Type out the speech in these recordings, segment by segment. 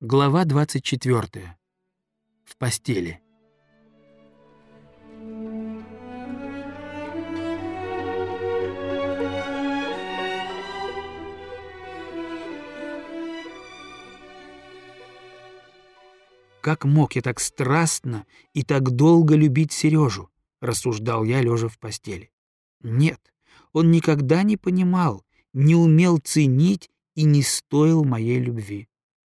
Глава 24. В постели. «Как мог я так страстно и так долго любить Сережу?» — рассуждал я, лежа в постели. Нет, он никогда не понимал, не умел ценить и не стоил моей любви.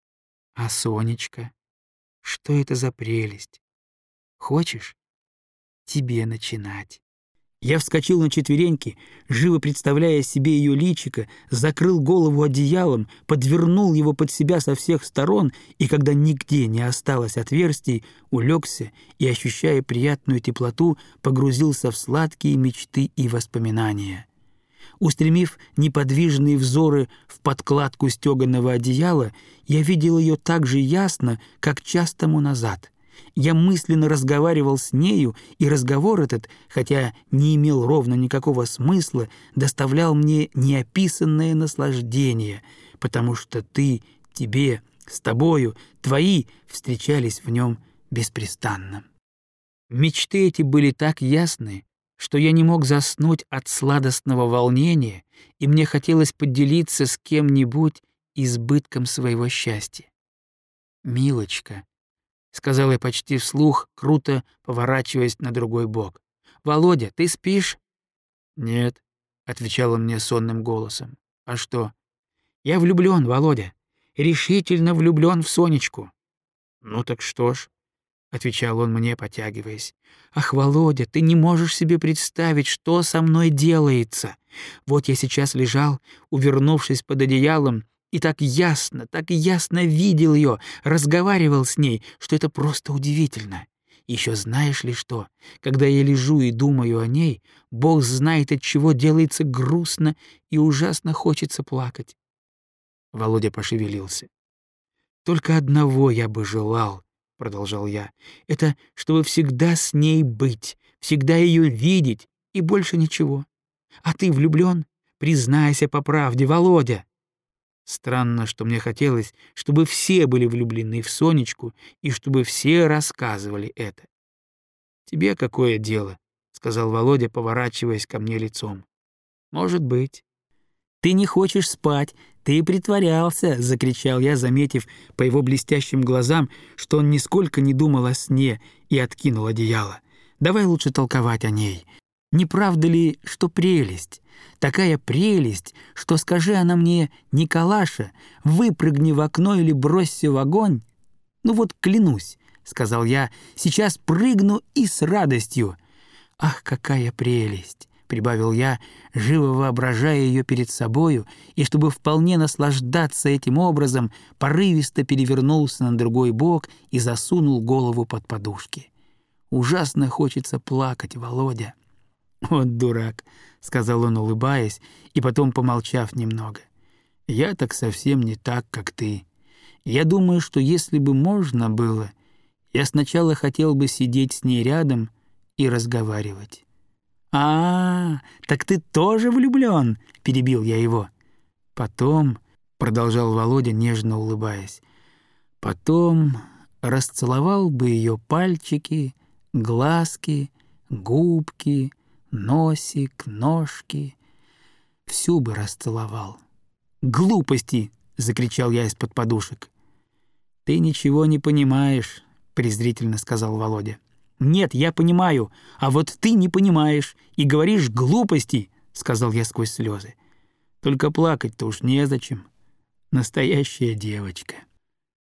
А Сонечка? Что это за прелесть? Хочешь? Тебе начинать. Я вскочил на четвереньки, живо представляя себе ее личико, закрыл голову одеялом, подвернул его под себя со всех сторон и, когда нигде не осталось отверстий, улегся и, ощущая приятную теплоту, погрузился в сладкие мечты и воспоминания. Устремив неподвижные взоры в подкладку стеганого одеяла, я видел ее так же ясно, как час тому назад. Я мысленно разговаривал с нею, и разговор этот, хотя не имел ровно никакого смысла, доставлял мне неописанное наслаждение, потому что тебе, с тобою, твои встречались в нем беспрестанно. Мечты эти были так ясны, что я не мог заснуть от сладостного волнения, и мне хотелось поделиться с кем-нибудь избытком своего счастья. «Милочка», — сказал я почти вслух, круто поворачиваясь на другой бок. «Володя, ты спишь?» «Нет», — отвечал он мне сонным голосом. «А что?» «Я влюблен, Володя, решительно влюблен в Сонечку». «Ну так что ж», — отвечал он мне, потягиваясь. «Ах, Володя, ты не можешь себе представить, что со мной делается. Вот я сейчас лежал, увернувшись под одеялом, и так ясно видел ее, разговаривал с ней, что это просто удивительно. Еще знаешь ли что, когда я лежу и думаю о ней, Бог знает, от чего делается грустно и ужасно хочется плакать». Володя пошевелился. «Только одного я бы желал, — продолжал я, — это чтобы всегда с ней быть, всегда ее видеть и больше ничего. А ты влюблен? Признайся по правде, Володя». Странно, что мне хотелось, чтобы все были влюблены в Сонечку и чтобы все рассказывали это. «Тебе какое дело?» — сказал Володя, поворачиваясь ко мне лицом. «Может быть». «Ты не хочешь спать, ты притворялся!» — закричал я, заметив по его блестящим глазам, что он нисколько не думал о сне, и откинул одеяло. «Давай лучше толковать о ней. Не правда ли, что прелесть? Такая прелесть, что, скажи она мне, Николаша, выпрыгни в окно или бросься в огонь. Ну вот клянусь, — сказал я, — сейчас прыгну и с радостью. Ах, какая прелесть! — прибавил я, живо воображая ее перед собою, и, чтобы вполне наслаждаться этим образом, порывисто перевернулся на другой бок и засунул голову под подушки. «Ужасно хочется плакать, Володя». «Вот дурак», — сказал он, улыбаясь, и потом, помолчав немного. «Я так совсем не так, как ты. Я думаю, что если бы можно было, я сначала хотел бы сидеть с ней рядом и разговаривать». «А, так ты тоже влюблен?» — перебил я его. «Потом», — продолжал Володя, нежно улыбаясь, «потом расцеловал бы ее пальчики, глазки, губки, носик, ножки. Всю бы расцеловал». «Глупости!» — закричал я из-под подушек. «Ты ничего не понимаешь», — презрительно сказал Володя. «Нет, я понимаю, а вот ты не понимаешь и говоришь глупости», — сказал я сквозь слезы. «Только плакать-то уж незачем. Настоящая девочка».